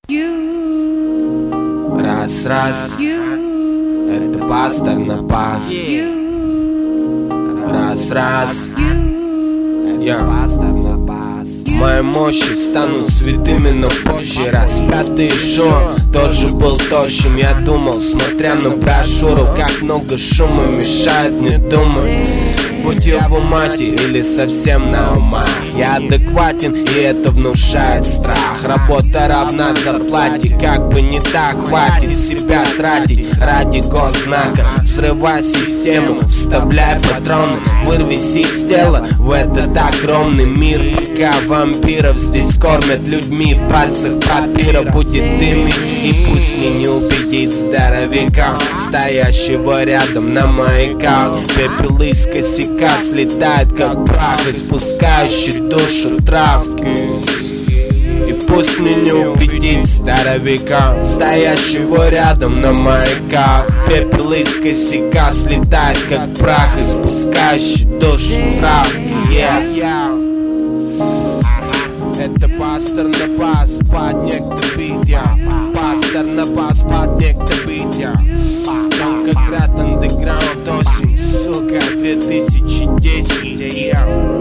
Раз, это пастор на пас. Раз, я пастор на пас. Мои мощи станут святыми, но позже. Распятый Шо тоже был тощим. Я думал, смотря на брошюру, как много шума мешает мне думать. Будь его мать или совсем на умах. Я адекватен, и это внушает страх. Работа равна зарплате, как бы не так. Хватит себя тратить ради госзнака. Взрывай систему, вставляй патроны. Вырвись из тела в этот огромный мир. Пока вампиров здесь кормят людьми, в пальцах папира будет дымить. И пусть мне не убедить здоровяка, стоящего рядом на маяках. Пепел из косяка слетает как прах, испускающий душу травки. И пусть мне не убедить здоровяка, стоящего рядом на маяках. Пепел из косяка слетает как прах, испускающий душу травки. Это пастор на пас, поднять the beat, я. Пастор на пас, поднять the beat, я. Там как рад андеграунд, осень, сука, 2010, я.